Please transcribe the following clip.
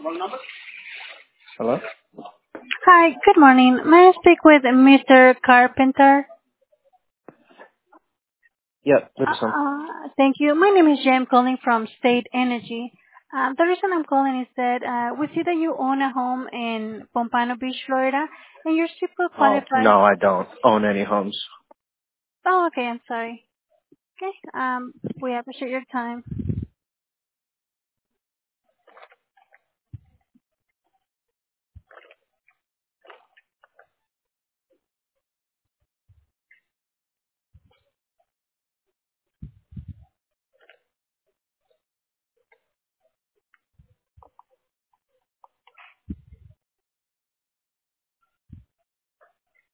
Hello? Hi, good morning. May I speak with Mr. Carpenter? Yep, this is him. Thank you. My name is Jem calling from State Energy. The reason I'm calling is that we see that you own a home in Pompano Beach, Florida, and you're super Oh, qualified. no, I don't own any homes. Oh, okay, I'm sorry. Okay, we appreciate your time.